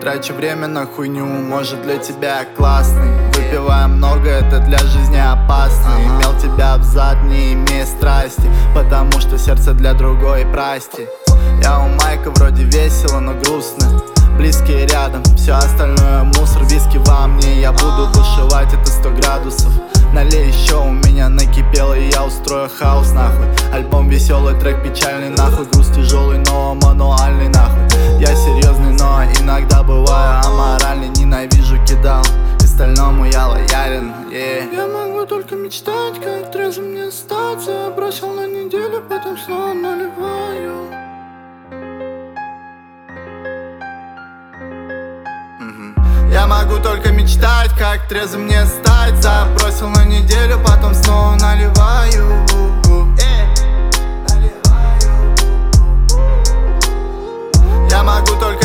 трачу время на хуйню, может для тебя классный. Выпивая много, это для жизни опасно. Имел тебя взад, не имея страсти, потому что сердце для другой, прости. Я у Майка вроде весело, но грустно. Близкие рядом, все остальное мусор. Виски во мне, я буду бушевать, это 100 градусов. Налей еще, у меня накипело, и я устрою хаос нахуй. Альбом веселый, трек печальный нахуй. Груз тяжелый, но мануальный нахуй. Я серьезный, но иногда бываю аморальный. Ненавижу кидал, к остальному я лоялен, yeah. Я могу только мечтать, как трезвым не остаться. Бросил на неделю, потом снова наливаю. Я могу только мечтать, как трезвым не стать. Забросил на неделю, потом снова наливаю. Я могу только